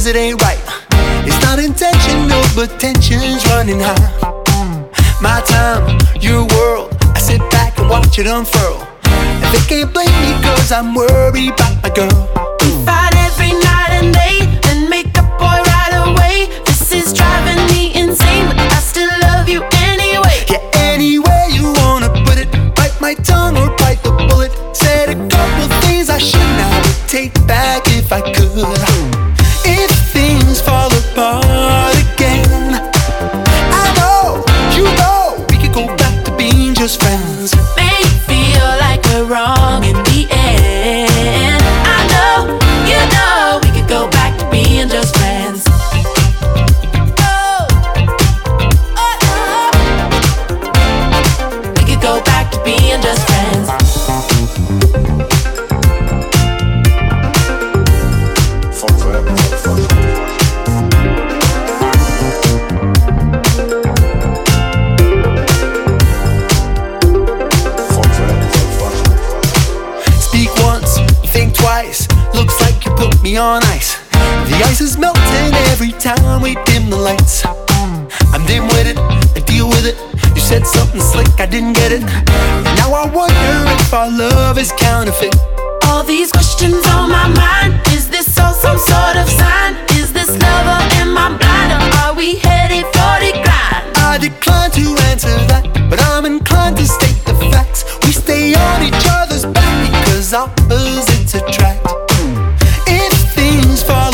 it ain't right. It's not intentional, but tension's running high. My time, your world, I sit back and watch it unfurl. And they can't blame me cause I'm worried about my girl. We fight every night and day, then make up boy right away. This is driving me insane, but I still love you anyway. Yeah, any way you wanna put it, bite my tongue or bite the bullet. Said a couple things I shouldn't, I would take back if I could. If things fall apart again, I know, you know, we could go back to being just friends. Make it feel like we're wrong in the end. I know, you know, we could go back to being just friends. Oh, oh, oh. We could go back to being just friends. Fuck forever, fuck forever. Speak once, think twice, looks like you put me on ice. The ice is melting every time we dim the lights. I'm dim with it, I deal with it. You said something slick, I didn't get it. Now I wonder if our love is counterfeit. All these questions on my mind. Is this all some sort of sign? Is this love or am I blind? Or are we headed for the grind? I decline to answer that, but I'm inclined to state the facts. We stay on each other's back because opposites attract. If things fall